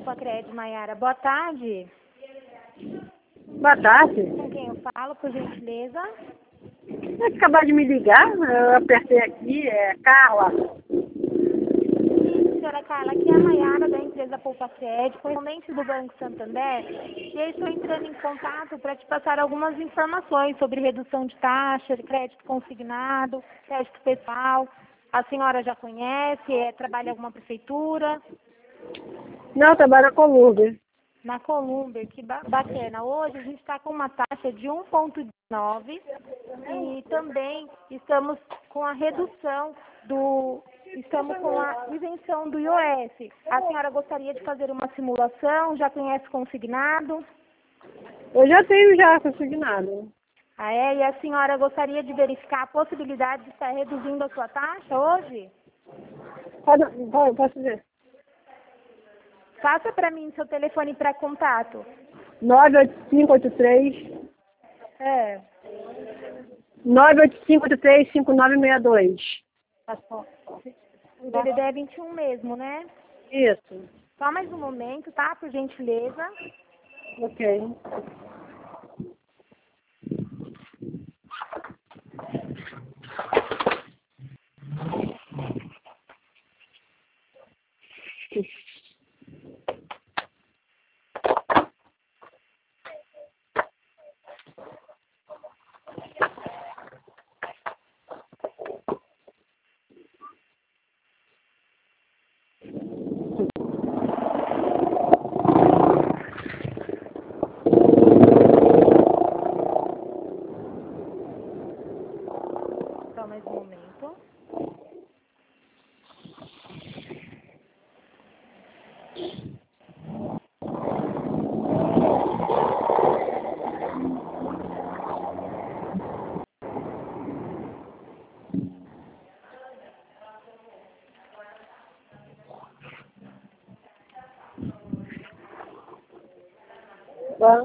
Poupa Crédito, Maiara. Boa tarde. Boa tarde. Com quem eu falo, por gentileza? Você acabou de me ligar, eu apertei aqui, Carla. Sim, senhora Carla, aqui é a Maiara da empresa Poupa Crédito, correspondente do Banco Santander, e eu estou entrando em contato para te passar algumas informações sobre redução de taxa, de crédito consignado, crédito pessoal. A senhora já conhece, trabalha em alguma prefeitura? Não, eu trabalho com Uber. Na Columber, que bacana. Hoje a gente está com uma taxa de 1,19 e também estamos com a redução estamos com a isenção do IOF. A senhora gostaria de fazer uma simulação? Já conhece consignado? Eu já tenho consignado. Ah, é? E a senhora gostaria de verificar a possibilidade de estar reduzindo a sua taxa hoje? Posso ver? Passa para mim seu telefone para contato. 98583 É. 985835962. O DDD é 21 mesmo, né? Isso. Só mais um momento, tá? Por gentileza. Ok. Só mais um momento. Tá.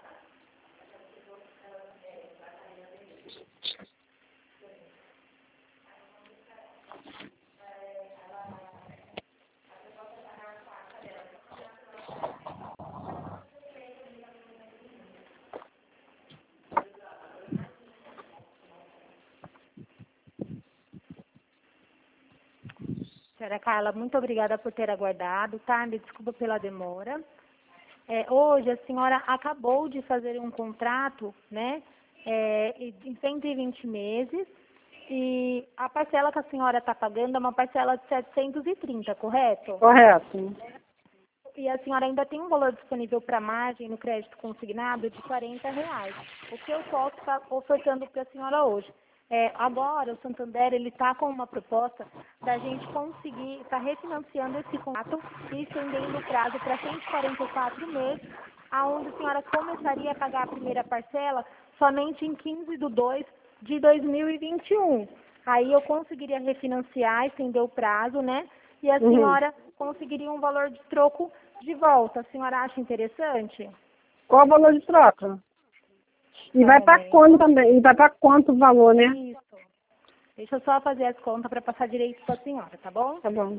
Senhora Carla, muito obrigada por ter aguardado, tá? Me desculpa pela demora. Hoje a senhora acabou de fazer um contrato, né? Em 120 meses. E a parcela que a senhora está pagando é uma parcela de 730, correto? Correto. E a senhora ainda tem um valor disponível para margem no crédito consignado de R$ 40. O que eu posso estar ofertando para a senhora hoje? Agora, o Santander ele está com uma proposta da gente conseguir estar refinanciando esse contrato e estendendo o prazo para 144 meses, aonde a senhora começaria a pagar a primeira parcela somente em 15/2 de 2021. Aí eu conseguiria refinanciar, estender o prazo, né? E a senhora conseguiria um valor de troco de volta. A senhora acha interessante? Qual o valor de troca? E vai para quando também? E vai para quanto o valor, né? Isso. Deixa eu só fazer as contas para passar direito para a senhora, tá bom? Tá bom.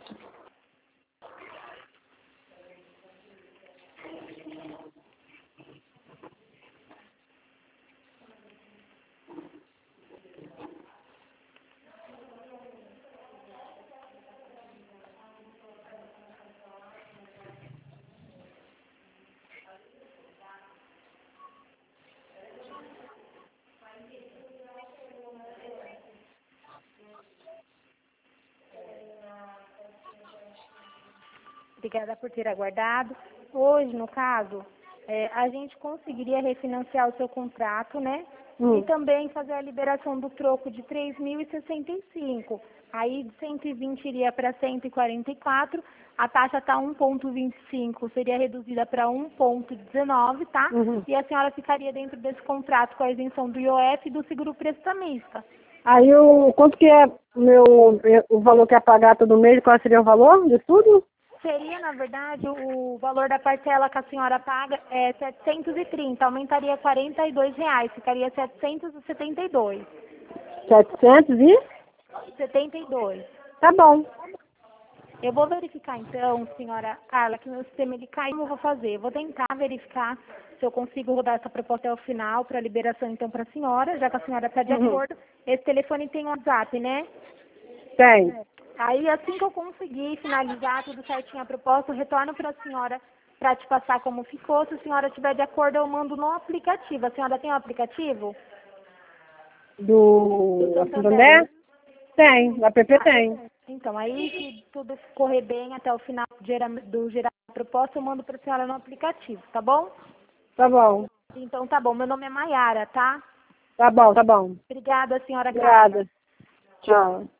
Obrigada por ter aguardado. Hoje, no caso, a gente conseguiria refinanciar o seu contrato, né? E também fazer a liberação do troco de 3.065. Aí de 120 iria para 144. A taxa está 1,25, seria reduzida para 1,19, tá? E a senhora ficaria dentro desse contrato com a isenção do IOF e do seguro prestamista. Aí quanto que é o valor que é pagar todo mês? Qual seria o valor de tudo? Seria, na verdade, o valor da parcela que a senhora paga é 730, aumentaria R$ 42, ficaria 772. 700 e? 72. Tá bom. Eu vou verificar então, senhora Carla, que meu sistema ele caiu, eu vou fazer. Eu vou tentar verificar se eu consigo rodar essa proposta até o final para liberação então para a senhora, já que a senhora está de acordo. Esse telefone tem WhatsApp, né? Tem. Aí assim que eu conseguir finalizar tudo certinho a proposta, eu retorno para a senhora para te passar como ficou. Se a senhora estiver de acordo, eu mando no aplicativo. A senhora tem o aplicativo? Do Santander? Tem, o app tem. Então, aí se tudo correr bem até o final do gerar a proposta, eu mando para a senhora no aplicativo, tá bom? Tá bom. Então tá bom, meu nome é Maiara, tá? Tá bom, tá bom. Obrigada, senhora Carla. Obrigada. Tchau.